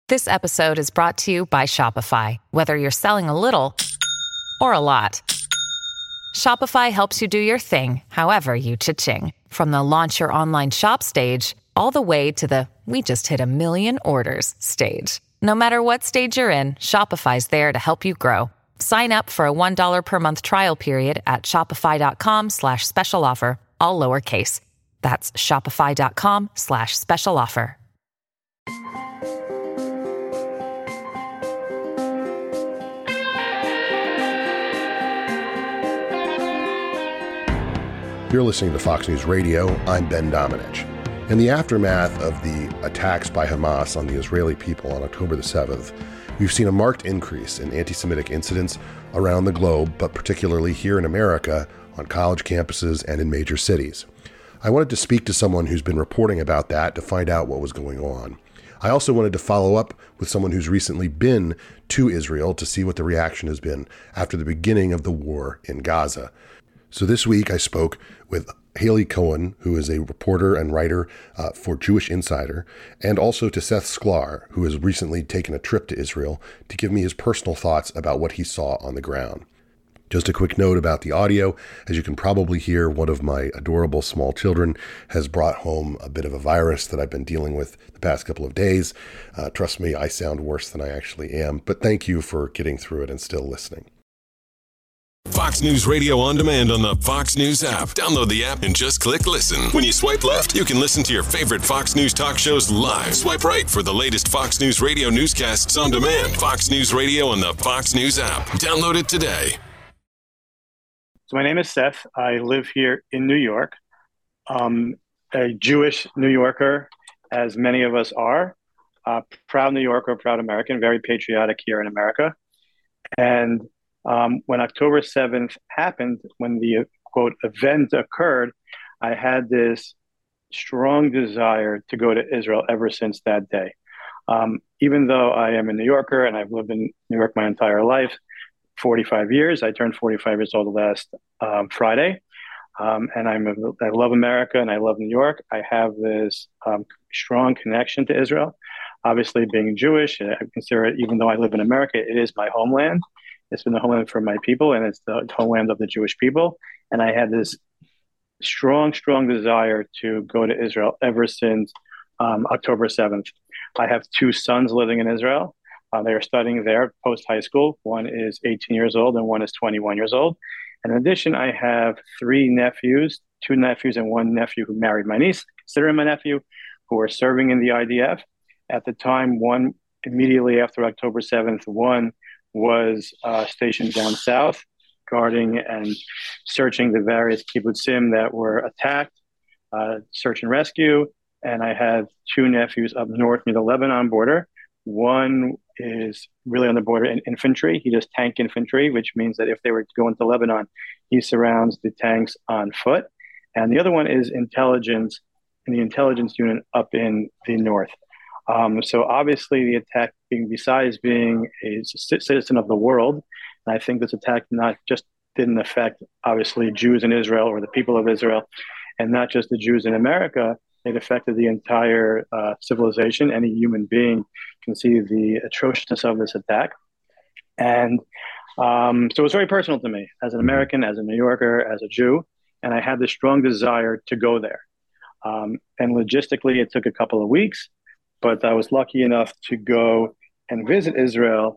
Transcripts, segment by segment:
This episode is brought to you by Shopify. Whether you're selling a little or a lot, Shopify helps you do your thing, however you cha-ching. From the launch your online shop stage, all the way to the we just hit 1 million orders stage. No matter what stage you're in, Shopify's there to help you grow. Sign up for a $1 per month trial period at shopify.com/special offer, all lowercase. That's shopify.com/special offer. You're listening to Fox News Radio. I'm Ben Domenech. In the aftermath of the attacks by Hamas on the Israeli people on October the 7th, we've seen a marked increase in anti-Semitic incidents around the globe, but particularly here in America, on college campuses and in major cities. I wanted to speak to someone who's been reporting about that to find out what was going on. I also wanted to follow up with someone who's recently been to Israel to see what the reaction has been after the beginning of the war in Gaza. So this week I spoke with Hayley Cohen, who is a reporter and writer for Jewish Insider, and also to Seth Sklar, who has recently taken a trip to Israel to give me his personal thoughts about what he saw on the ground. Just a quick note about the audio. As you can probably hear, one of my adorable small children has brought home a bit of a virus that I've been dealing with the past couple of days. Trust me, I sound worse than I actually am, but thank you for getting through it and still listening. Fox News Radio on demand on the Fox News app. Download the app and just click listen. When you swipe left, you can listen to your favorite Fox News talk shows live. Swipe right for the latest Fox News Radio newscasts on demand. Fox News Radio on the Fox News app. Download it today. So my name is Seth. I live here in New York. A Jewish New Yorker, as many of us are. Proud New Yorker, proud American, very patriotic here in America. And when October 7th happened, when the, quote, event occurred, I had this strong desire to go to Israel ever since that day. Even though I am a New Yorker and I've lived in New York my entire life, 45 years, I turned 45 years old last Friday, and I love America and I love New York. I have this strong connection to Israel. Obviously, being Jewish, I consider it, even though I live in America, it is my homeland. It's been the homeland for my people, and it's the homeland of the Jewish people. And I had this strong desire to go to Israel ever since October 7th. I have two sons living in Israel. They are studying there post-high school. One is 18 years old and one is 21 years old. And in addition, I have two nephews and one nephew who married my niece, consider him my nephew, who are serving in the IDF. At the time, one immediately after October 7th, one was stationed down south, guarding and searching the various kibbutzim that were attacked, search and rescue. And I have two nephews up north near the Lebanon border. One is really on the border in infantry. He does tank infantry, which means that if they were to go into Lebanon, he surrounds the tanks on foot. And the other one is intelligence in the intelligence unit up in the north. So obviously the attack, besides being a citizen of the world, and I think this attack didn't affect obviously Jews in Israel or the people of Israel, and not just the Jews in America, it affected the entire civilization. Any human being can see the atrociousness of this attack. And so it was very personal to me as an American, as a New Yorker, as a Jew, and I had this strong desire to go there. And logistically, it took a couple of weeks, but I was lucky enough to go and visit Israel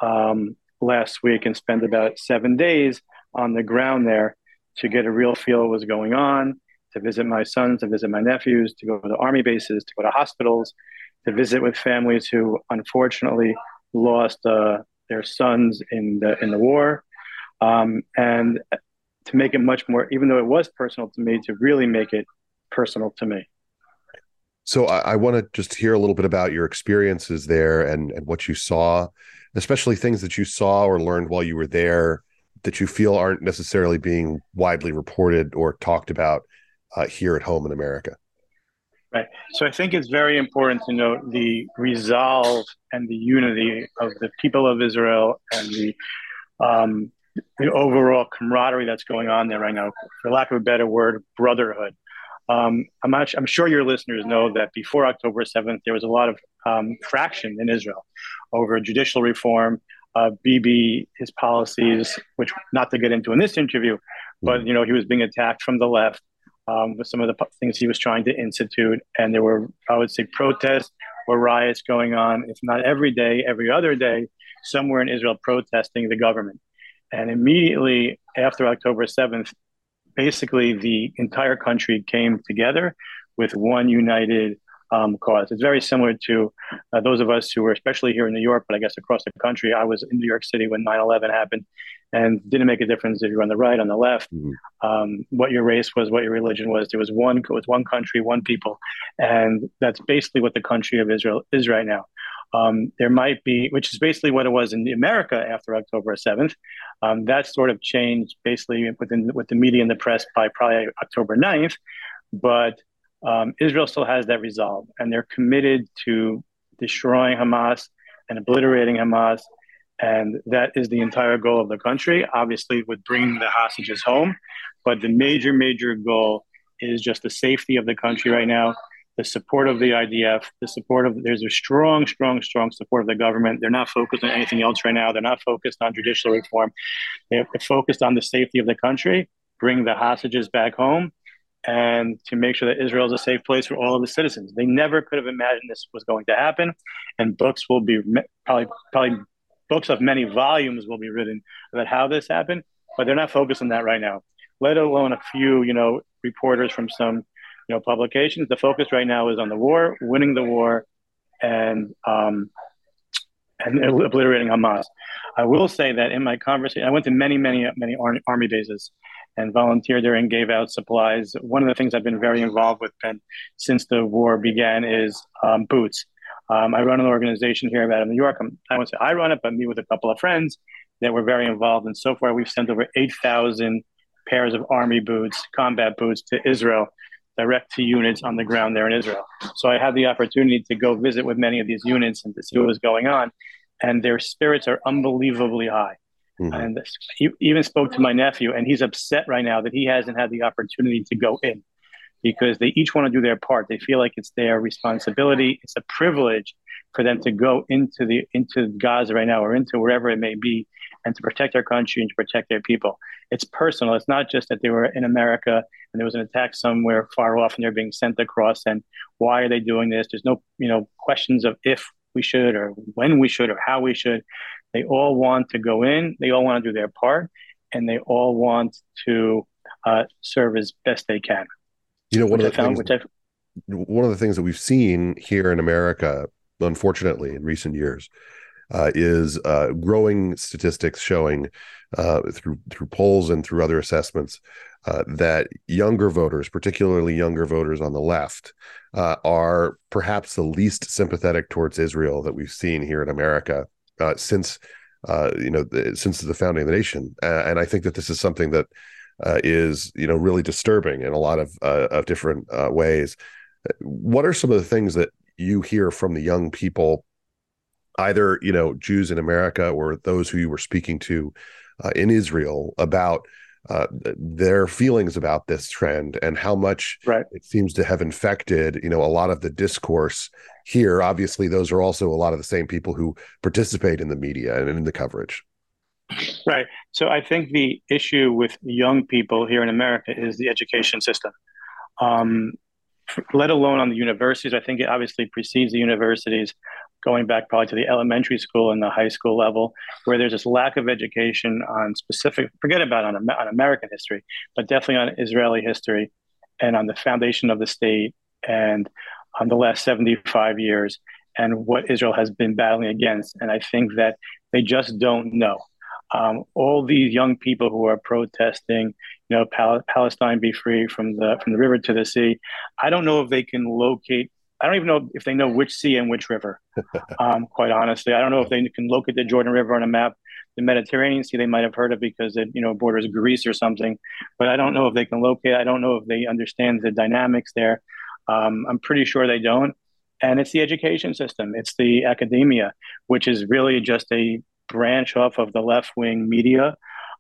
last week and spend about 7 days on the ground there to get a real feel of what was going on, to visit my sons, to visit my nephews, to go to army bases, to go to hospitals, to visit with families who unfortunately lost their sons in the war, and to make it much more, even though it was personal to me, to really make it personal to me. So I want to just hear a little bit about your experiences there and what you saw, especially things that you saw or learned while you were there that you feel aren't necessarily being widely reported or talked about here at home in America. Right. So I think it's very important to note the resolve and the unity of the people of Israel and the overall camaraderie that's going on there right now. For lack of a better word, brotherhood. I'm sure your listeners know that before October 7th, there was a lot of fraction in Israel over judicial reform, Bibi, his policies, which not to get into in this interview, but he was being attacked from the left with some of the things he was trying to institute, and there were, I would say, protests or riots going on, if not every day, every other day, somewhere in Israel protesting the government. And immediately after October 7th, basically the entire country came together with one united cause. It's very similar to those of us who were, especially here in New York, but I guess across the country. I was in New York City when 9/11 happened, and didn't make a difference if you were on the right, on the left, what your race was, what your religion was. There was one country, one people, and that's basically what the country of Israel is right now. There might be, which is basically what it was in America after October 7th. That sort of changed basically with the media and the press by probably October 9th. But Israel still has that resolve, and they're committed to destroying Hamas and obliterating Hamas. And that is the entire goal of the country, obviously with bringing the hostages home. But the major goal is just the safety of the country right now, the support of the IDF, there's a strong support of the government. They're not focused on anything else right now. They're not focused on judicial reform. They're focused on the safety of the country, bring the hostages back home, and to make sure that Israel is a safe place for all of the citizens. They never could have imagined this was going to happen. And books will be probably books of many volumes will be written about how this happened, but they're not focused on that right now, let alone a few, reporters from some publications. The focus right now is on the war, winning the war, and obliterating Hamas. I will say that in my conversation, I went to many army bases and volunteered there and gave out supplies. One of the things I've been very involved with, Ben, since the war began is boots. I run an organization here out of New York. I won't say I run it, but me with a couple of friends that were very involved. And so far, we've sent over 8,000 pairs of army boots, combat boots, to Israel, direct to units on the ground there in Israel. So I had the opportunity to go visit with many of these units and to see what was going on. And their spirits are unbelievably high. And he even spoke to my nephew, and he's upset right now that he hasn't had the opportunity to go in, because they each want to do their part. They feel like it's their responsibility. It's a privilege for them to go into Gaza right now, or into wherever it may be, and to protect their country and to protect their people. It's personal. It's not just that they were in America and there was an attack somewhere far off and they're being sent across, and why are they doing this? There's no, questions of if we should or when we should or how we should. They all want to go in. They all want to do their part, and they all want to serve as best they can. One of the things that we've seen here in America, unfortunately, in recent years, is growing statistics showing through polls and through other assessments that younger voters, particularly younger voters on the left, are perhaps the least sympathetic towards Israel that we've seen here in America since the founding of the nation. And I think that this is something that is really disturbing in a lot of different ways. What are some of the things that you hear from the young people, either Jews in America or those who you were speaking to in Israel, about their feelings about this trend and how much it seems to have infected a lot of the discourse here? Obviously, those are also a lot of the same people who participate in the media and in the coverage. Right. So I think the issue with young people here in America is the education system, let alone on the universities. I think it obviously precedes the universities, going back probably to the elementary school and the high school level, where there's this lack of education on specific, forget about on American history, but definitely on Israeli history and on the foundation of the state and on the last 75 years and what Israel has been battling against. And I think that they just don't know. All these young people who are protesting, Palestine be free from the river to the sea. I don't know if they can locate. I don't even know if they know which sea and which river. Quite honestly, I don't know if they can locate the Jordan River on a map. The Mediterranean Sea they might have heard of because it borders Greece or something, but I don't know if they can locate. I don't know if they understand the dynamics there. I'm pretty sure they don't. And it's the education system. It's the academia, which is really just a branch off of the left-wing media.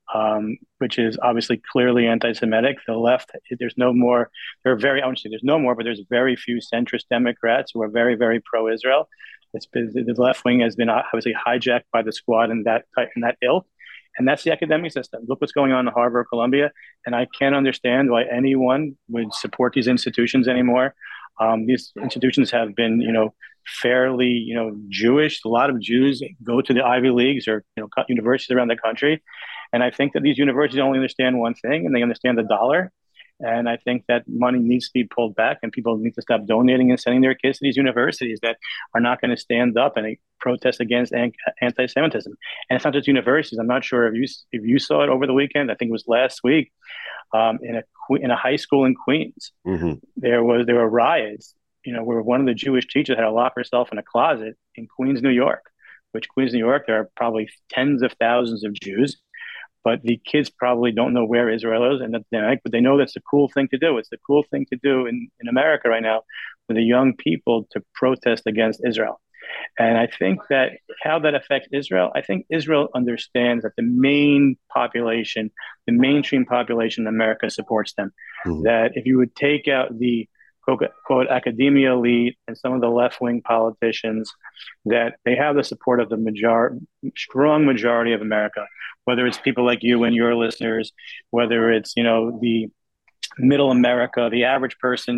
which is obviously clearly anti-Semitic. The left, there's no more. There are very, I wouldn't say there's no more, but there's very few centrist Democrats who are very, very pro-Israel. The left wing has been obviously hijacked by the squad in that ilk, and that's the academic system. Look what's going on in Harvard or Columbia, and I can't understand why anyone would support these institutions anymore. These institutions have been, fairly, Jewish. A lot of Jews go to the Ivy Leagues or, universities around the country. And I think that these universities only understand one thing, and they understand the dollar. And I think that money needs to be pulled back, and people need to stop donating and sending their kids to these universities that are not going to stand up and protest against anti-Semitism. And it's not just universities. I'm not sure if you saw it over the weekend. I think it was last week in a high school in Queens. Mm-hmm. There were riots. Where one of the Jewish teachers had to lock herself in a closet in Queens, New York. Which Queens, New York, there are probably tens of thousands of Jews. But the kids probably don't know where Israel is, but they know that's the cool thing to do. It's the cool thing to do in America right now for the young people to protest against Israel. And I think that how that affects Israel, I think Israel understands that the mainstream population in America supports them. Mm-hmm. That if you would take out the quote academia elite and some of the left-wing politicians, that they have the support of the strong majority of America, whether it's people like you and your listeners, whether it's, the middle America, the average person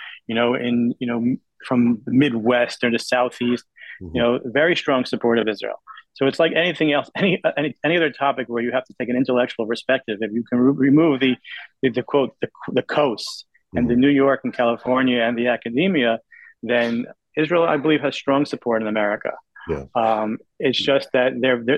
from the Midwest or the Southeast, mm-hmm. Very strong support of Israel. So it's like anything else, any other topic where you have to take an intellectual perspective. If you can remove the quote, the coasts, and the New York and California and the academia, then Israel, I believe, has strong support in America. Yeah. It's just that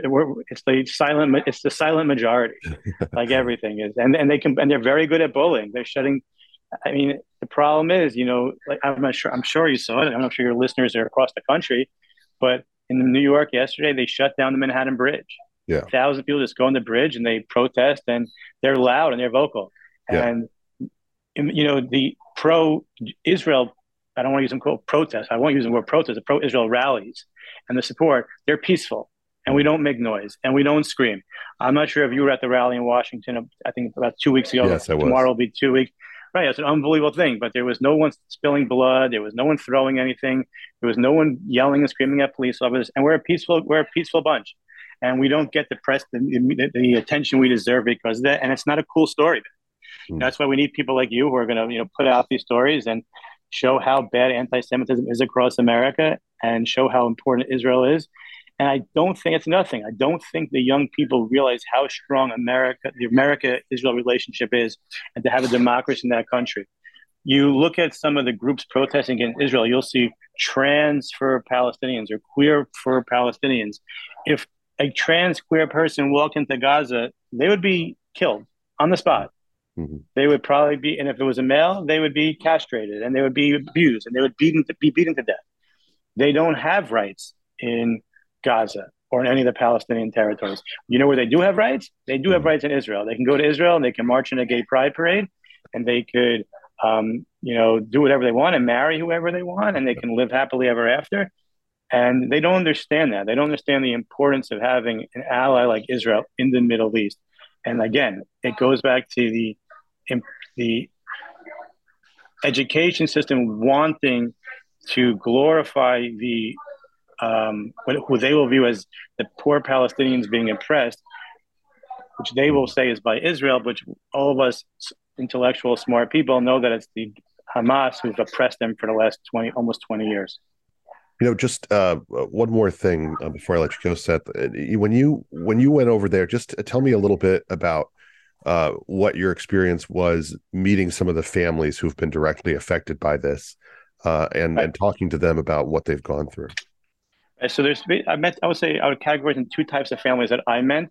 it's the silent majority, like everything is, and they're very good at bullying. They're shutting. I mean, the problem is, like I'm sure you saw it. I'm not sure your listeners are across the country, but in New York yesterday, they shut down the Manhattan Bridge. Yeah, 1,000 people just go on the bridge and they protest, and they're loud and they're vocal, yeah. And the pro-Israel, I don't want to use them quote protest. I won't use the word protest. The pro-Israel rallies and the support, they're peaceful, and we don't make noise and we don't scream. I'm not sure if you were at the rally in Washington, I think about 2 weeks ago. Yes, I was. Tomorrow will be 2 weeks. Right, it's an unbelievable thing, but there was no one spilling blood. There was no one throwing anything. There was no one yelling and screaming at police officers. And we're a peaceful bunch, and we don't get the attention we deserve because of that. And it's not a cool story. That's why we need people like you who are going to, put out these stories and show how bad anti-Semitism is across America and show how important Israel is. And I don't think it's nothing. I don't think the young people realize how strong the America-Israel relationship is, and to have a democracy in that country. You look at some of the groups protesting against Israel, you'll see trans for Palestinians or queer for Palestinians. If a trans queer person walked into Gaza, they would be killed on the spot. Mm-hmm. They would probably be, and if it was a male, they would be castrated and they would be abused and they would be beaten to death. They don't have rights in Gaza or in any of the Palestinian territories. You know where they do have rights? They do have rights in Israel. They can go to Israel and they can march in a gay pride parade, and they could, do whatever they want and marry whoever they want, and they can live happily ever after. And they don't understand that. They don't understand the importance of having an ally like Israel in the Middle East. And again, it goes back to the education system wanting to glorify who they will view as the poor Palestinians being oppressed, which they will say is by Israel, but all of us intellectual, smart people know that it's the Hamas who've oppressed them for the last almost 20 years. Just one more thing before I let you go, Seth. When you went over there, just tell me a little bit about what your experience was meeting some of the families who've been directly affected by this, and talking to them about what they've gone through. So I would categorize in two types of families that I met.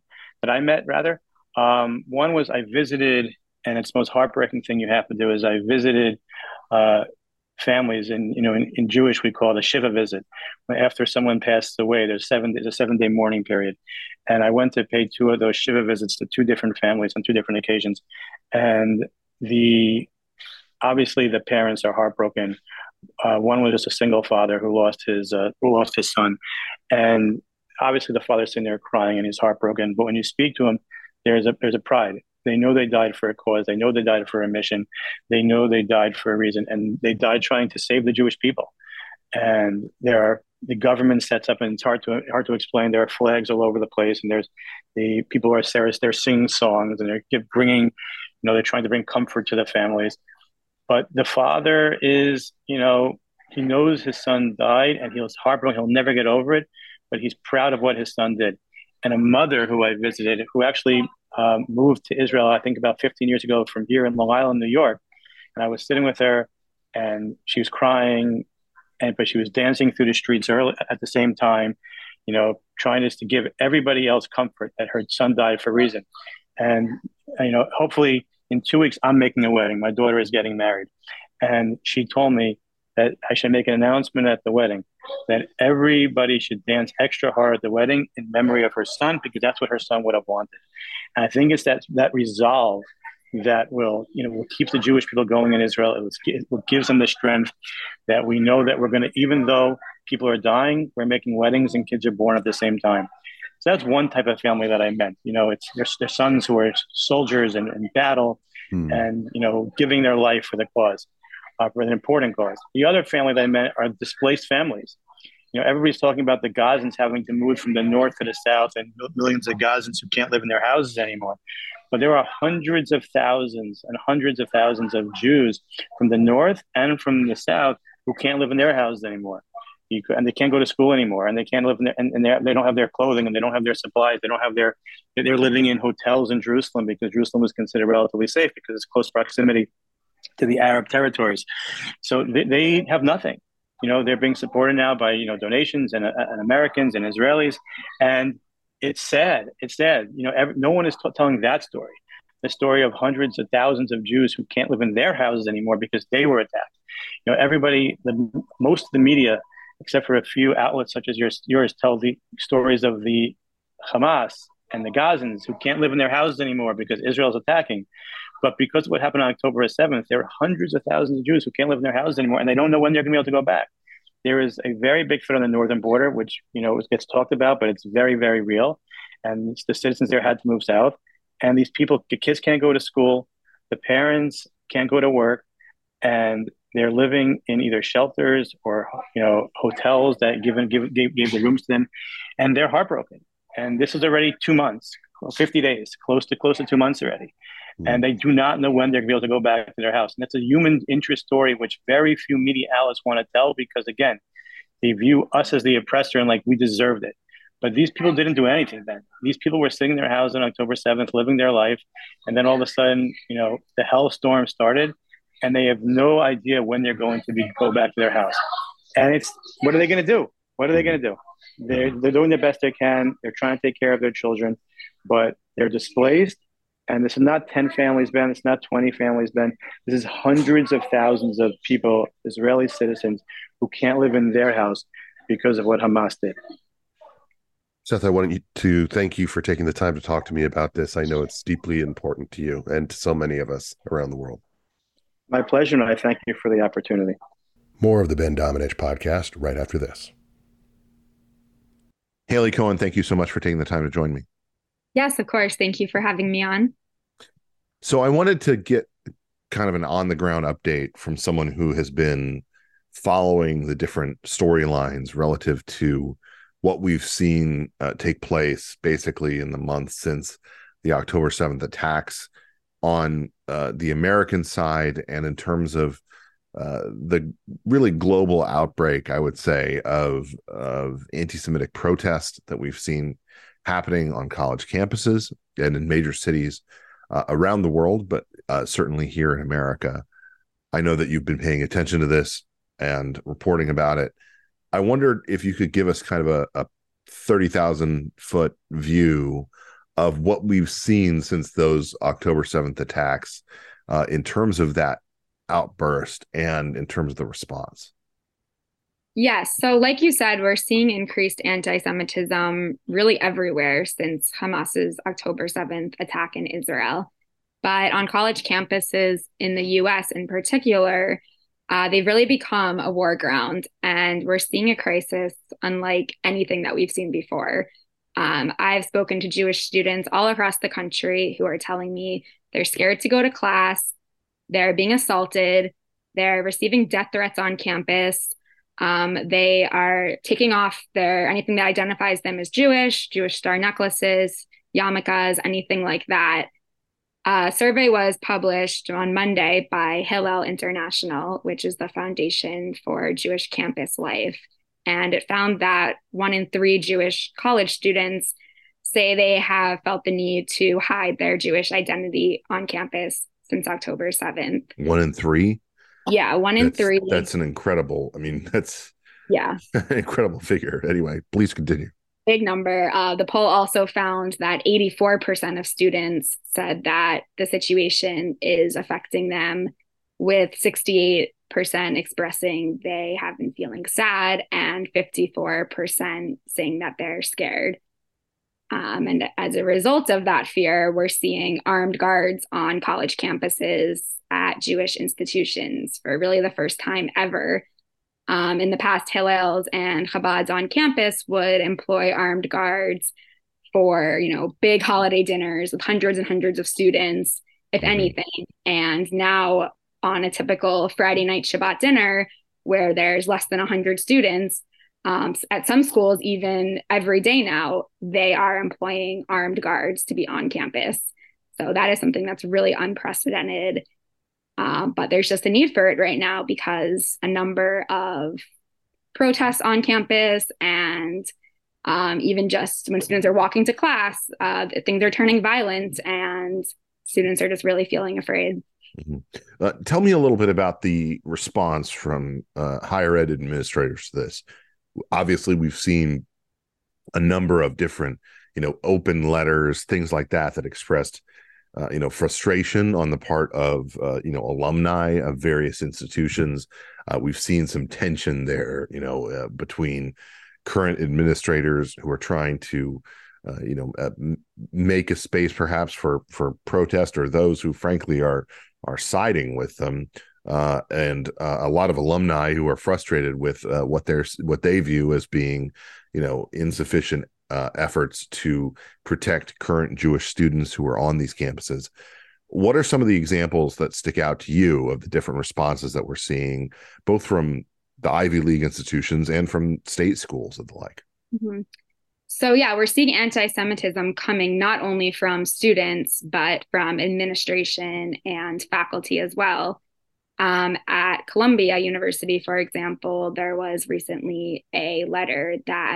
One was I visited, and it's the most heartbreaking thing you have to do is I visited families, and in Jewish we call it a shiva visit. After someone passes away, there's a 7-day mourning period, and I went to pay 2 of those shiva visits to 2 different families on 2 different occasions, and obviously the parents are heartbroken. One was just a single father who lost his son, and obviously the father's sitting there crying and he's heartbroken. But when you speak to him, there's a pride. They know they died for a cause. They know they died for a mission. They know they died for a reason, and they died trying to save the Jewish people. And the government sets up, and it's hard to explain. There are flags all over the place, and there's the people who are serious. They're singing songs, and they're bringing, they're trying to bring comfort to the families. But the father is, he knows his son died, and he's heartbroken. He'll never get over it, but he's proud of what his son did. And a mother who I visited, who actually moved to Israel, I think about 15 years ago from here in Long Island, New York. And I was sitting with her, and she was crying, but she was dancing through the streets early at the same time, trying to give everybody else comfort that her son died for a reason. And, hopefully in 2 weeks, I'm making a wedding. My daughter is getting married. And she told me that I should make an announcement at the wedding that everybody should dance extra hard at the wedding in memory of her son, because that's what her son would have wanted. And I think it's that resolve that will keep the Jewish people going in Israel. It will gives them the strength that we know that we're going to, even though people are dying, we're making weddings and kids are born at the same time. So that's one type of family that I met. It's their sons who are soldiers in battle and, giving their life for the cause, for an important cause. The other family that I met are displaced families. Everybody's talking about the Gazans having to move from the north to the south, and millions of Gazans who can't live in their houses anymore. But there are hundreds of thousands and hundreds of thousands of Jews from the north and from the south who can't live in their houses anymore. And they can't go to school anymore, and they can't live in their, and they don't have their clothing, and they don't have their supplies. They don't have they're living in hotels in Jerusalem, because Jerusalem was considered relatively safe because it's close proximity to the Arab territories. So they have nothing. They're being supported now by, donations and Americans and Israelis. And it's sad. It's sad. No one is telling that story. The story of hundreds of thousands of Jews who can't live in their houses anymore because they were attacked. Most of the media, except for a few outlets such as yours, tell the stories of the Hamas and the Gazans who can't live in their houses anymore because Israel's attacking. But because of what happened on October 7th, there are hundreds of thousands of Jews who can't live in their houses anymore, and they don't know when they're going to be able to go back. There is a very big threat on the northern border, which gets talked about, but it's very, very real. And the citizens there had to move south. And these people, the kids can't go to school, the parents can't go to work, and they're living in either shelters or hotels that gave the rooms to them, and they're heartbroken. And this is already 2 months, 50 days, close to 2 months already. And they do not know when they're going to be able to go back to their house. And that's a human interest story, which very few media outlets want to tell, because, again, they view us as the oppressor and like we deserved it. But these people didn't do anything then. These people were sitting in their house on October 7th, living their life. And then all of a sudden, the hellstorm started, and they have no idea when they're going to go back to their house. And what are they going to do? What are they going to do? They're doing the best they can. They're trying to take care of their children, but they're displaced. And this is not 10 families, Ben. It's not 20 families, Ben. This is hundreds of thousands of people, Israeli citizens, who can't live in their house because of what Hamas did. Seth, I wanted to thank you for taking the time to talk to me about this. I know it's deeply important to you and to so many of us around the world. My pleasure, and I thank you for the opportunity. More of the Ben Domenech podcast right after this. Hayley Cohen, thank you so much for taking the time to join me. Yes, of course. Thank you for having me on. So I wanted to get kind of an on-the-ground update from someone who has been following the different storylines relative to what we've seen take place basically in the months since the October 7th attacks on the American side, and in terms of the really global outbreak, I would say, of anti-Semitic protest that we've seen happening on college campuses and in major cities around the world, but certainly here in America. I know that you've been paying attention to this and reporting about it. I wondered if you could give us kind of a 30,000 foot view of what we've seen since those October 7th attacks in terms of that outburst and in terms of the response. Yes. So like you said, we're seeing increased anti-Semitism really everywhere since Hamas's October 7th attack in Israel. But on college campuses in the US in particular, they've really become a war ground, and we're seeing a crisis unlike anything that we've seen before. I've spoken to Jewish students all across the country who are telling me they're scared to go to class, they're being assaulted, they're receiving death threats on campus. They are taking off anything that identifies them as Jewish star necklaces, yarmulkes, anything like that. A survey was published on Monday by Hillel International, which is the foundation for Jewish campus life. And it found that 1 in 3 Jewish college students say they have felt the need to hide their Jewish identity on campus since October 7th. 1 in 3? Yeah, 1 in 3. That's an incredible, that's an incredible figure. Anyway, please continue. Big number. The poll also found that 84% of students said that the situation is affecting them, with 68% expressing they have been feeling sad and 54% saying that they're scared. And as a result of that fear, we're seeing armed guards on college campuses at Jewish institutions for really the first time ever. In the past, Hillels and Chabads on campus would employ armed guards for, big holiday dinners with hundreds and hundreds of students, if anything. And now on a typical Friday night Shabbat dinner, where there's less than 100 students, at some schools, even every day now, they are employing armed guards to be on campus. So that is something that's really unprecedented. But there's just a need for it right now because a number of protests on campus and even just when students are walking to class, things are turning violent and students are just really feeling afraid. Tell me a little bit about the response from higher ed administrators to this. Obviously, we've seen a number of different, open letters, things like that expressed frustration on the part of, alumni of various institutions. We've seen some tension there, between current administrators who are trying to, make a space perhaps for protest, or those who frankly are siding with them. And a lot of alumni who are frustrated with what they view as being, insufficient efforts to protect current Jewish students who are on these campuses. What are some of the examples that stick out to you of the different responses that we're seeing, both from the Ivy League institutions and from state schools and the like? Mm-hmm. So yeah, we're seeing anti-Semitism coming not only from students, but from administration and faculty as well. At Columbia University, for example, there was recently a letter that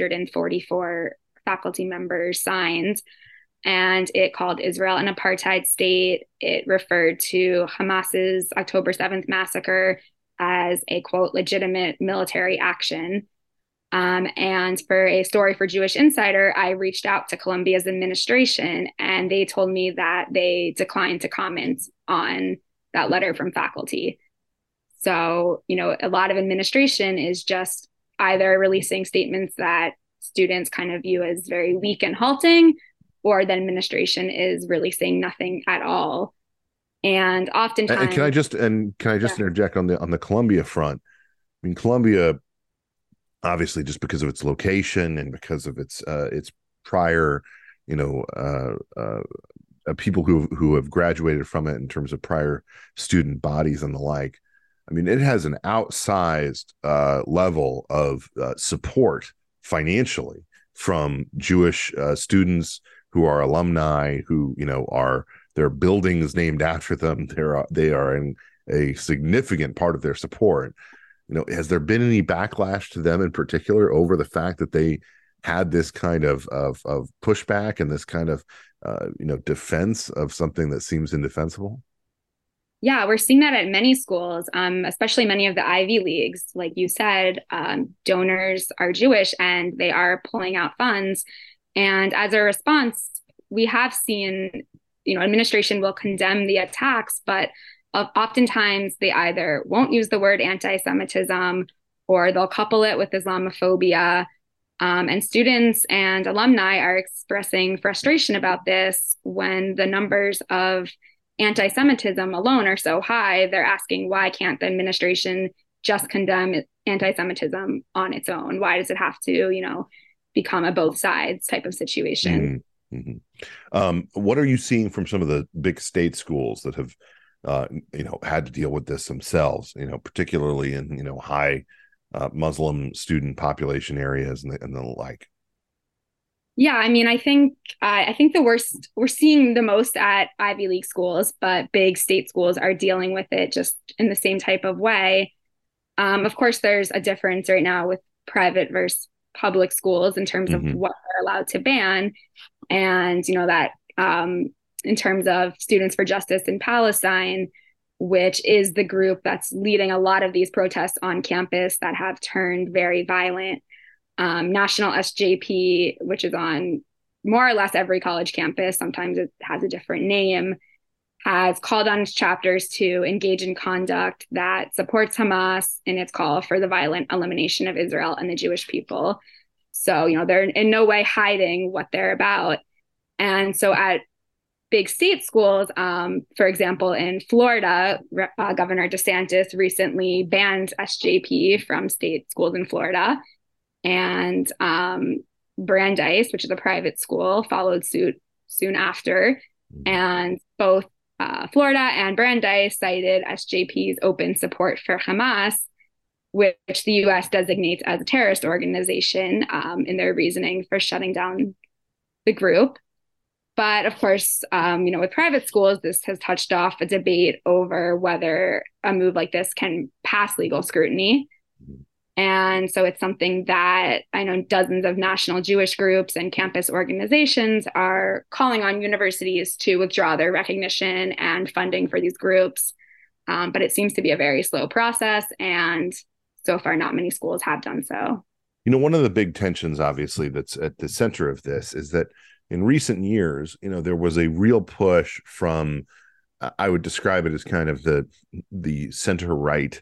144 faculty members signed, and it called Israel an apartheid state. It referred to Hamas's October 7th massacre as a, quote, legitimate military action. And for a story for Jewish Insider, I reached out to Columbia's administration, and they told me that they declined to comment on that letter from faculty. So, a lot of administration is just either releasing statements that students kind of view as very weak and halting, or the administration is really saying nothing at all. And oftentimes, and can I just interject on the Columbia front? I mean, Columbia, obviously, just because of its location and because of its prior, people who have graduated from it in terms of prior student bodies and the like. I mean, it has an outsized level of support financially from Jewish students who are alumni, who are their buildings named after them. They are in a significant part of their support. Has there been any backlash to them in particular over the fact that they had this kind of pushback and this kind of defense of something that seems indefensible? Yeah, we're seeing that at many schools, especially many of the Ivy Leagues. Like you said, donors are Jewish and they are pulling out funds. And as a response, we have seen, administration will condemn the attacks, but oftentimes they either won't use the word anti-Semitism or they'll couple it with Islamophobia. And students and alumni are expressing frustration about this when the numbers of anti-Semitism alone are so high. They're asking, why can't the administration just condemn anti-Semitism on its own? Why does it have to, become a both sides type of situation. What are you seeing from some of the big state schools that have, had to deal with this themselves, particularly in, high Muslim student population areas and the like? Yeah, I mean, I think the worst we're seeing the most at Ivy League schools, but big state schools are dealing with it just in the same type of way. Of course, there's a difference right now with private versus public schools in terms of what they're allowed to ban, and that in terms of Students for Justice in Palestine, which is the group that's leading a lot of these protests on campus that have turned very violent. National SJP, which is on more or less every college campus, sometimes it has a different name, has called on its chapters to engage in conduct that supports Hamas in its call for the violent elimination of Israel and the Jewish people. So, they're in no way hiding what they're about. And so at big state schools, for example, in Florida, Governor DeSantis recently banned SJP from state schools in Florida. And Brandeis, which is a private school, followed suit soon after. And both Florida and Brandeis cited SJP's open support for Hamas, which the U.S. designates as a terrorist organization, in their reasoning for shutting down the group. But of course, with private schools, this has touched off a debate over whether a move like this can pass legal scrutiny. And so it's something that I know dozens of national Jewish groups and campus organizations are calling on universities to withdraw their recognition and funding for these groups. But it seems to be a very slow process. And so far, not many schools have done so. One of the big tensions, obviously, that's at the center of this is that in recent years, there was a real push from, I would describe it as kind of the center right,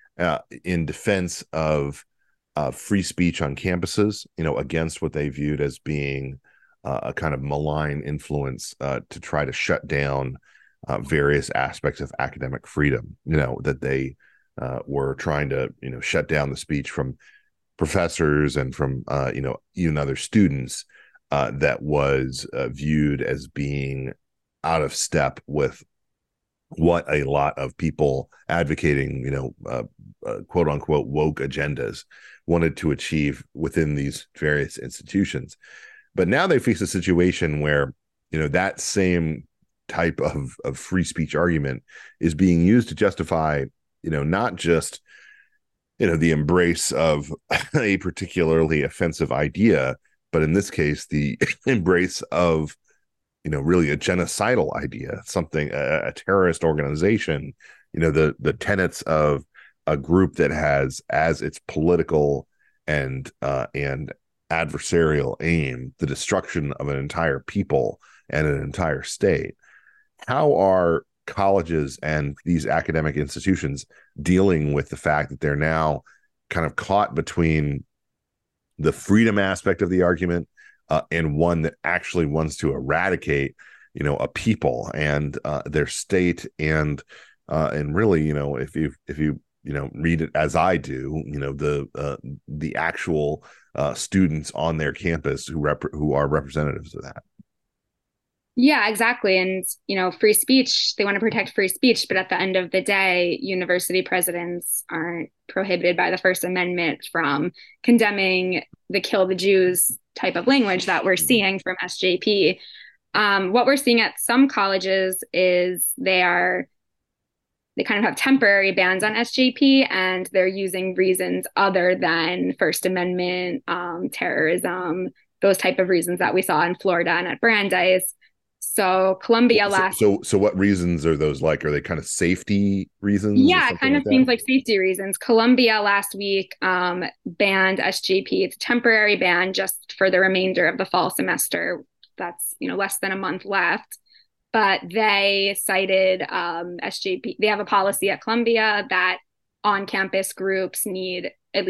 in defense of free speech on campuses, against what they viewed as being a kind of malign influence to try to shut down various aspects of academic freedom, that they were trying to, shut down the speech from professors and from, even other students that was viewed as being out of step with what a lot of people advocating, quote unquote woke agendas wanted to achieve within these various institutions. But now they face a situation where, that same type of free speech argument is being used to justify, not just, the embrace of a particularly offensive idea, but in this case, the embrace of really a genocidal idea, something, a terrorist organization, the tenets of a group that has as its political and adversarial aim the destruction of an entire people and an entire state. How are colleges and these academic institutions dealing with the fact that they're now kind of caught between the freedom aspect of the argument and one that actually wants to eradicate, a people and their state, and really, if you read it as I do, the actual students on their campus who are representatives of that. Yeah, exactly. And, free speech, they want to protect free speech, but at the end of the day, university presidents aren't prohibited by the First Amendment from condemning the kill the Jews type of language that we're seeing from SJP. What we're seeing at some colleges is they kind of have temporary bans on SJP, and they're using reasons other than First Amendment, terrorism, those type of reasons that we saw in Florida and at Brandeis. So Columbia So what reasons are those like? Are they kind of safety reasons? Yeah, it kind of seems like safety reasons. Columbia last week banned SJP. It's a temporary ban just for the remainder of the fall semester. That's, less than a month left. But they cited SJP. They have a policy at Columbia that on-campus groups need to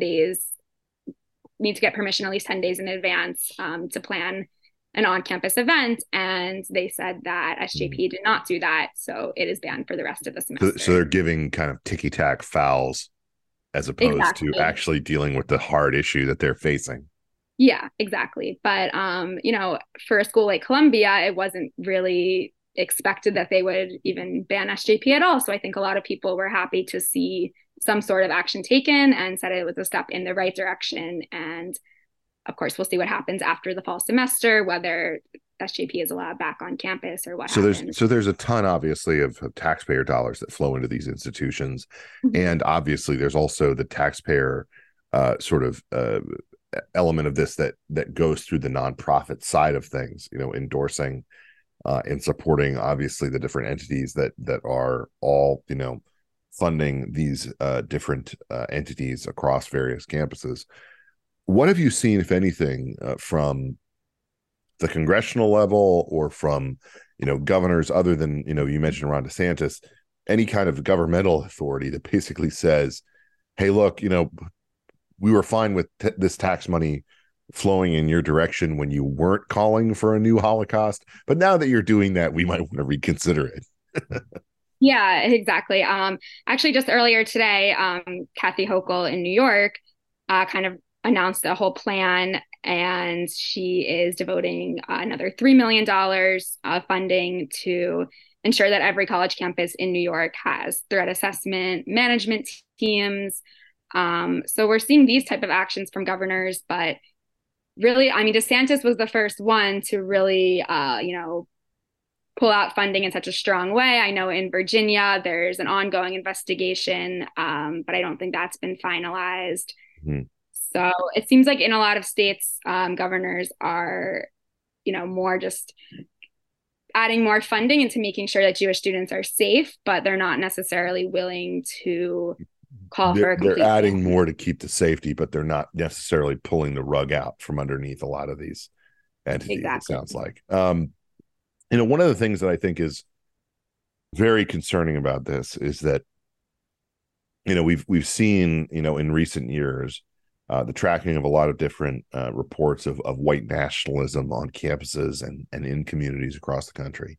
get permission at least 10 days in advance to plan an on-campus event, and they said that SJP did not do that, so it is banned for the rest of the semester. So they're giving kind of ticky-tack fouls as opposed to actually dealing with the hard issue that they're facing. Yeah, exactly. But for a school like Columbia, it wasn't really expected that they would even ban SJP at all. So I think a lot of people were happy to see some sort of action taken and said it was a step in the right direction. And of course, we'll see what happens after the fall semester, whether SJP is allowed back on campus or what happens. There's a ton, obviously, of taxpayer dollars that flow into these institutions, and obviously there's also the taxpayer sort of element of this that goes through the nonprofit side of things, endorsing and supporting obviously the different entities that are all funding these different entities across various campuses. What have you seen, if anything, from the congressional level or from governors other than you mentioned Ron DeSantis, any kind of governmental authority that basically says, hey, look, we were fine with this tax money flowing in your direction when you weren't calling for a new Holocaust, but now that you're doing that, we might want to reconsider it. Yeah, exactly. Actually, just earlier today, Kathy Hochul in New York kind of announced a whole plan, and she is devoting another $3 million of funding to ensure that every college campus in New York has threat assessment management teams. So we're seeing these type of actions from governors, but really, I mean, DeSantis was the first one to really, pull out funding in such a strong way. I know in Virginia, there's an ongoing investigation, but I don't think that's been finalized. Mm-hmm. So it seems like in a lot of states, governors are, more just adding more funding into making sure that Jewish students are safe, but they're not necessarily willing to call for a complete They're adding more to keep the safety, but they're not necessarily pulling the rug out from underneath a lot of these entities. Exactly. It sounds like. One of the things that I think is very concerning about this is that, we've seen, in recent years, the tracking of a lot of different reports of white nationalism on campuses and in communities across the country.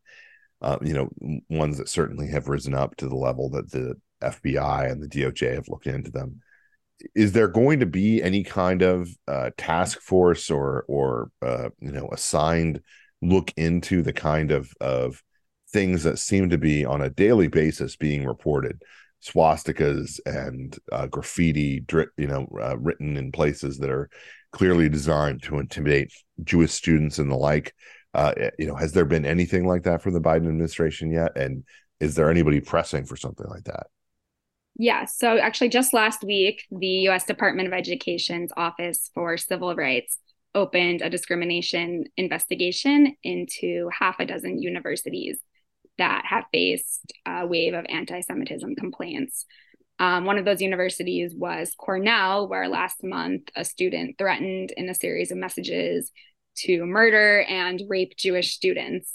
Ones that certainly have risen up to the level that the FBI and the DOJ have looked into them. Is there going to be any kind of task force or assigned look into the kind of things that seem to be on a daily basis being reported? Swastikas and graffiti, written in places that are clearly designed to intimidate Jewish students and the like. Has there been anything like that from the Biden administration yet? And is there anybody pressing for something like that? Yeah. So actually, just last week, the U.S. Department of Education's Office for Civil Rights opened a discrimination investigation into half a dozen universities that have faced a wave of anti-Semitism complaints. One of those universities was Cornell, where last month a student threatened in a series of messages to murder and rape Jewish students.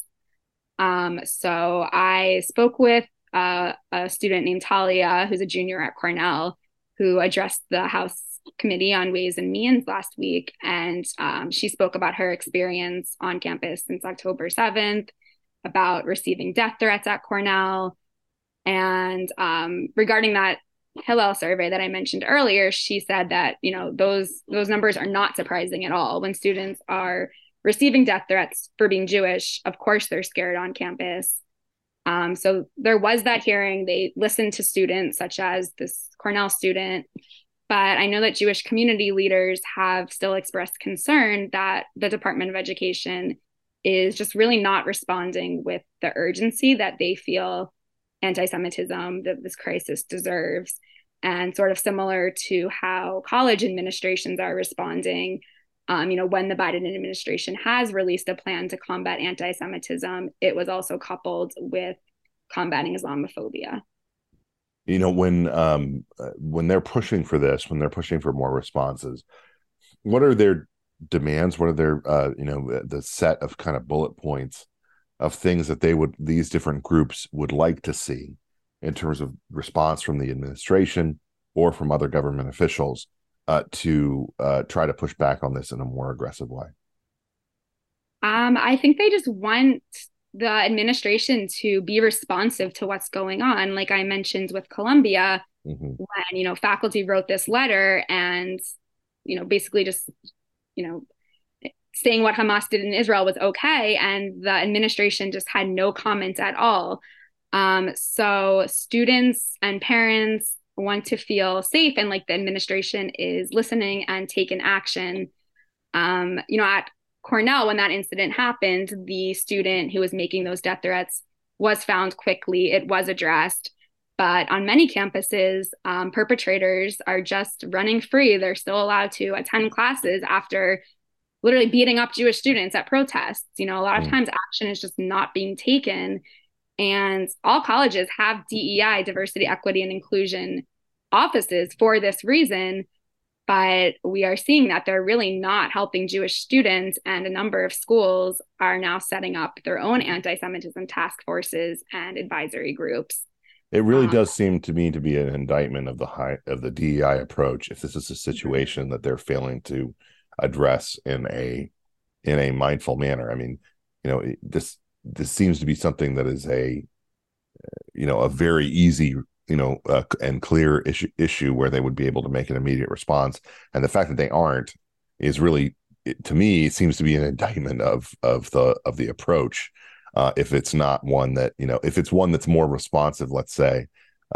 So I spoke with a student named Talia, who's a junior at Cornell, who addressed the House Committee on Ways and Means last week. And she spoke about her experience on campus since October 7th, about receiving death threats at Cornell. And regarding that Hillel survey that I mentioned earlier, she said that, those numbers are not surprising at all. When students are receiving death threats for being Jewish, of course, they're scared on campus. So there was that hearing. They listened to students such as this Cornell student. But I know that Jewish community leaders have still expressed concern that the Department of Education is just really not responding with the urgency that they feel anti-Semitism, that this crisis deserves. And sort of similar to how college administrations are responding, when the Biden administration has released a plan to combat anti-Semitism, it was also coupled with combating Islamophobia. When they're pushing for this, when they're pushing for more responses, what are their demands? What are their the set of kind of bullet points of things that these different groups would like to see in terms of response from the administration or from other government officials to try to push back on this in a more aggressive way? I think they just want the administration to be responsive to what's going on. Like I mentioned with Columbia, when, faculty wrote this letter and, basically just, saying what Hamas did in Israel was okay, and the administration just had no comments at all. So students and parents want to feel safe and like the administration is listening and taking action. At Cornell, when that incident happened, the student who was making those death threats was found quickly. It was addressed. But on many campuses, perpetrators are just running free. They're still allowed to attend classes after literally beating up Jewish students at protests. A lot of times action is just not being taken. And all colleges have DEI, diversity, equity, and inclusion offices for this reason. But we are seeing that they're really not helping Jewish students. And a number of schools are now setting up their own anti-Semitism task forces and advisory groups. It really does seem to me to be an indictment of the DEI approach. If this is a situation that they're failing to address in a mindful manner, I mean, this seems to be something that is a very easy, and clear issue where they would be able to make an immediate response. And the fact that they aren't is really, to me, it seems to be an indictment of the approach. If it's not one that, if it's one that's more responsive, let's say,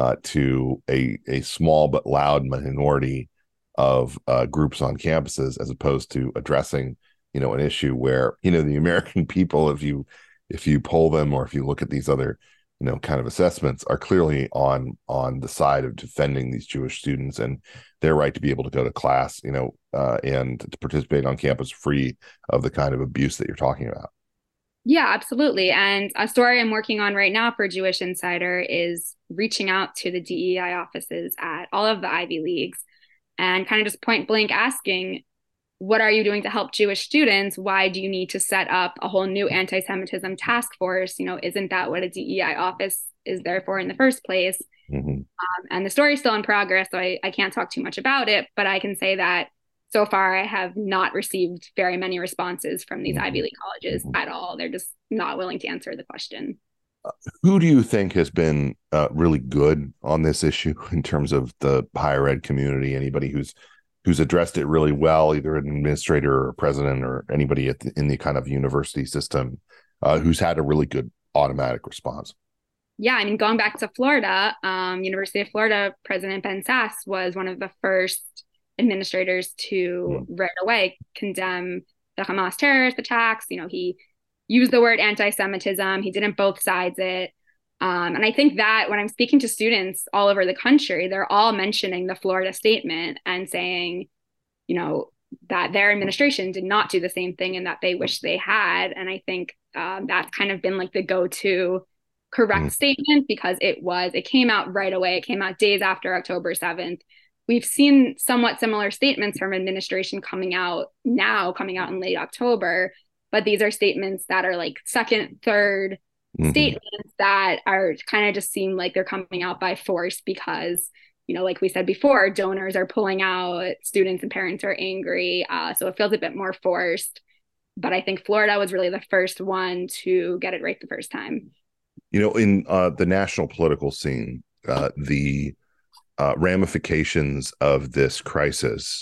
to a small but loud minority of groups on campuses, as opposed to addressing, an issue where, the American people, if you poll them or if you look at these other, kind of assessments, are clearly on the side of defending these Jewish students and their right to be able to go to class, and to participate on campus free of the kind of abuse that you're talking about. Yeah, absolutely. And a story I'm working on right now for Jewish Insider is reaching out to the DEI offices at all of the Ivy Leagues and kind of just point blank asking, what are you doing to help Jewish students? Why do you need to set up a whole new anti-Semitism task force? Isn't that what a DEI office is there for in the first place? Mm-hmm. And the story is still in progress, so I can't talk too much about it, but I can say that so far, I have not received very many responses from these Ivy League colleges at all. They're just not willing to answer the question. Who do you think has been really good on this issue in terms of the higher ed community? Anybody who's addressed it really well, either an administrator or a president or anybody in the kind of university system who's had a really good automatic response? Yeah, I mean, going back to Florida, University of Florida President Ben Sasse was one of the first administrators to right away condemn the Hamas terrorist attacks. He used the word anti-Semitism. He didn't both sides it. And I think that when I'm speaking to students all over the country, they're all mentioning the Florida statement and saying, that their administration did not do the same thing and that they wish they had. And I think that's kind of been like the go-to correct statement, because it came out right away. It came out days after October 7th. We've seen somewhat similar statements from administration coming out in late October, but these are statements that are like second, third statements that are kind of just seem like they're coming out by force because, like we said before, donors are pulling out, students and parents are angry. So it feels a bit more forced. But I think Florida was really the first one to get it right the first time. In the national political scene, the ramifications of this crisis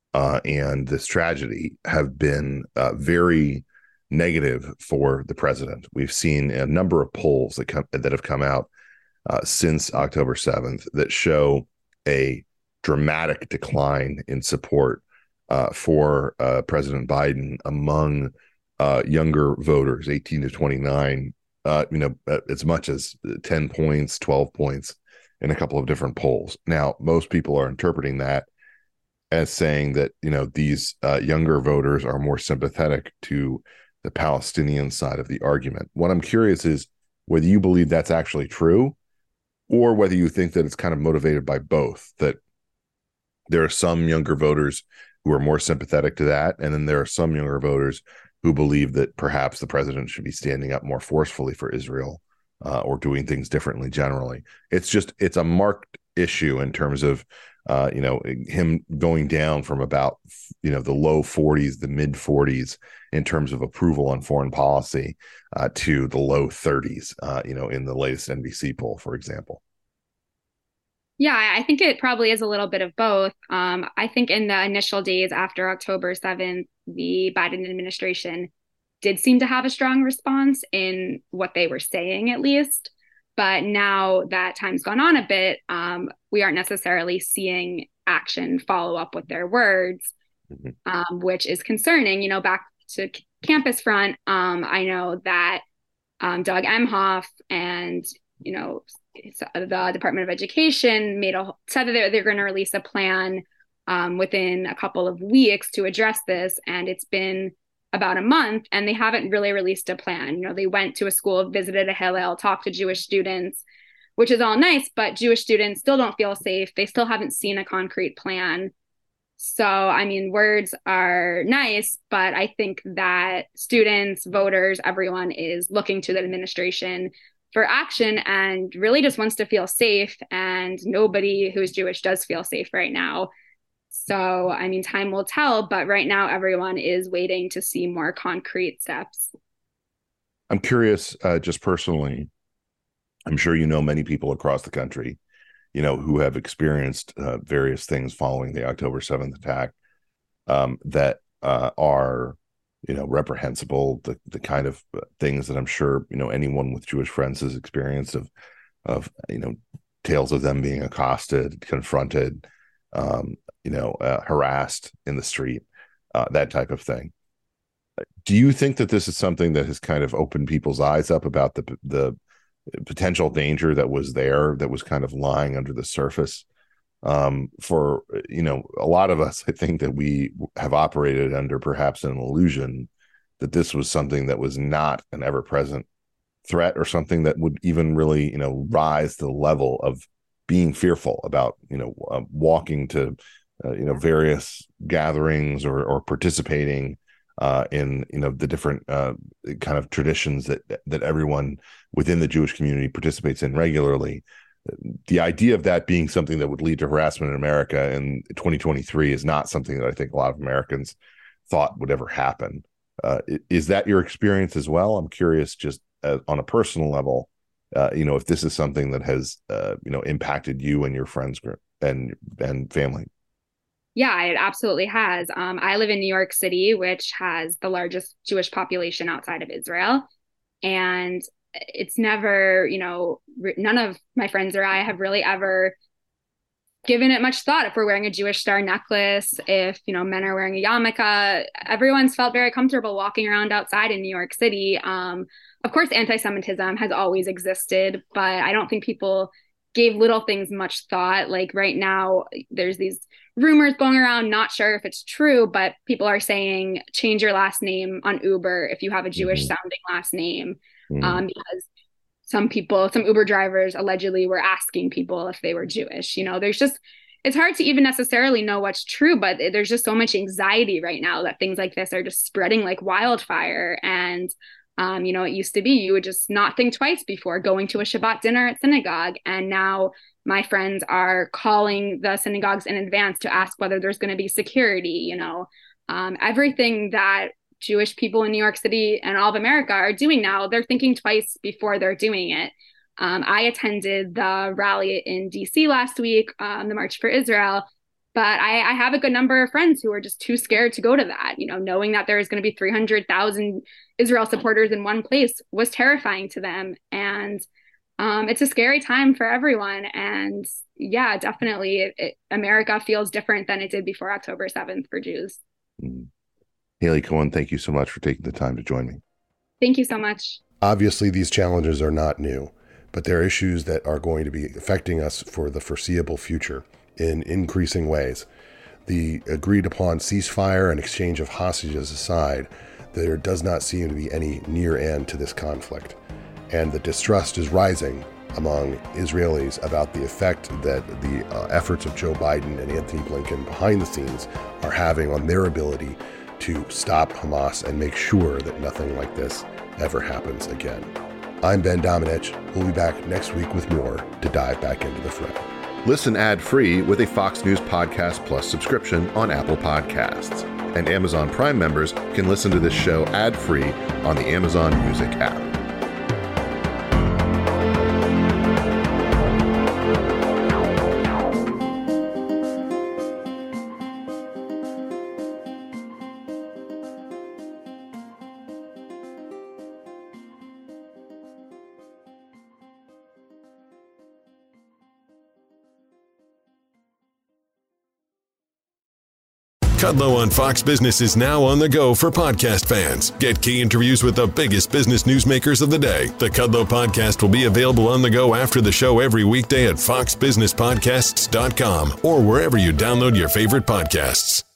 and this tragedy have been very negative for the president. We've seen a number of polls that have come out since October 7th that show a dramatic decline in support for President Biden among younger voters, 18 to 29, as much as 10 points, 12 points in a couple of different polls. Now, most people are interpreting that as saying that, these younger voters are more sympathetic to the Palestinian side of the argument. What I'm curious is whether you believe that's actually true, or whether you think that it's kind of motivated by both, that there are some younger voters who are more sympathetic to that, and then there are some younger voters who believe that perhaps the president should be standing up more forcefully for Israel, or doing things differently generally. It's a marked issue in terms of, him going down from about, the low 40s, the mid 40s in terms of approval on foreign policy to the low 30s, in the latest NBC poll, for example. Yeah, I think it probably is a little bit of both. I think in the initial days after October 7th, the Biden administration did seem to have a strong response in what they were saying, at least. But now that time's gone on a bit, we aren't necessarily seeing action follow up with their words, which is concerning. You know, back to campus front, I know that Doug Emhoff and, you know, the Department of Education said that they're going to release a plan within a couple of weeks to address this. And it's been about a month and they haven't really released a plan. You know, they went to a school, visited a Hillel, talked to Jewish students, which is all nice, but Jewish students still don't feel safe. They still haven't seen a concrete plan. So, I mean, words are nice, but I think that students, voters, everyone is looking to the administration for action and really just wants to feel safe. And nobody who's Jewish does feel safe right now. So, I mean, time will tell, but right now everyone is waiting to see more concrete steps. I'm curious, just personally, I'm sure you know many people across the country, you know, who have experienced various things following the October 7th attack that are, you know, reprehensible, the kind of things that I'm sure, you know, anyone with Jewish friends has experienced of, you know, tales of them being accosted, confronted, harassed in the street, that type of thing. Do you think that this is something that has kind of opened people's eyes up about the potential danger that was there, that was kind of lying under the surface? For, you know, a lot of us, I think that we have operated under perhaps an illusion that this was something that was not an ever-present threat or something that would even really, you know, rise to the level of being fearful about, you know, walking to, various gatherings or participating in, you know, the different kind of traditions that everyone within the Jewish community participates in regularly. The idea of that being something that would lead to harassment in America in 2023 is not something that I think a lot of Americans thought would ever happen. Is that your experience as well? I'm curious, just on a personal level, if this is something that has, impacted you and your friends group and family. Yeah, it absolutely has. I live in New York City, which has the largest Jewish population outside of Israel. And it's never, none of my friends or I have really ever given it much thought. If we're wearing a Jewish star necklace, if, men are wearing a yarmulke, everyone's felt very comfortable walking around outside in New York City. Of course, anti-Semitism has always existed, but I don't think people gave little things much thought. Like right now, there's these rumors going around, not sure if it's true, but people are saying change your last name on Uber if you have a Jewish sounding last name. Because some Uber drivers allegedly were asking people if they were Jewish. It's hard to even necessarily know what's true, but there's just so much anxiety right now that things like this are just spreading like wildfire. And it used to be you would just not think twice before going to a Shabbat dinner at synagogue. And now my friends are calling the synagogues in advance to ask whether there's going to be security. Everything that Jewish people in New York City and all of America are doing now, they're thinking twice before they're doing it. I attended the rally in DC last week, the March for Israel. But I have a good number of friends who are just too scared to go to that. Knowing that there is going to be 300,000 Israel supporters in one place was terrifying to them. And it's a scary time for everyone. And yeah, definitely America feels different than it did before October 7th for Jews. Haley Cohen, thank you so much for taking the time to join me. Thank you so much. Obviously, these challenges are not new, but they're issues that are going to be affecting us for the foreseeable future in increasing ways. The agreed upon ceasefire and exchange of hostages aside, there does not seem to be any near end to this conflict. And the distrust is rising among Israelis about the effect that the efforts of Joe Biden and Antony Blinken behind the scenes are having on their ability to stop Hamas and make sure that nothing like this ever happens again. I'm Ben Domenech. We'll be back next week with more to dive back into the fray. Listen ad-free with a Fox News Podcast Plus subscription on Apple Podcasts. And Amazon Prime members can listen to this show ad-free on the Amazon Music app. Kudlow on Fox Business is now on the go for podcast fans. Get key interviews with the biggest business newsmakers of the day. The Kudlow podcast will be available on the go after the show every weekday at foxbusinesspodcasts.com or wherever you download your favorite podcasts.